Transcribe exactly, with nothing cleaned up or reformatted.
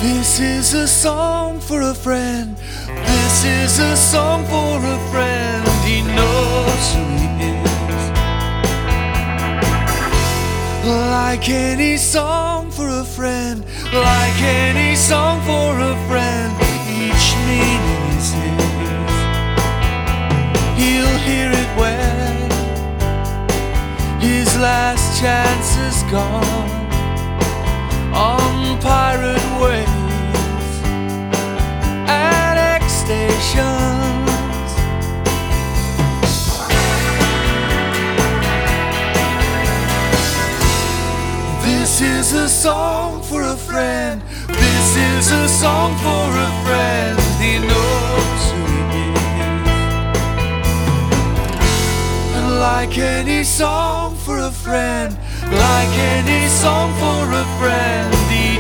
This is a song for a friend. This is a song for a friend. He knows who he is. Like any song for a friend, like any song for a friend, each meaning is his. He'll hear it when his last chance is gone on pirate waves at X stations. This is a song for a friend. This is a song for a friend. He knows who he is. And like any song for a friend, like any song for a friend,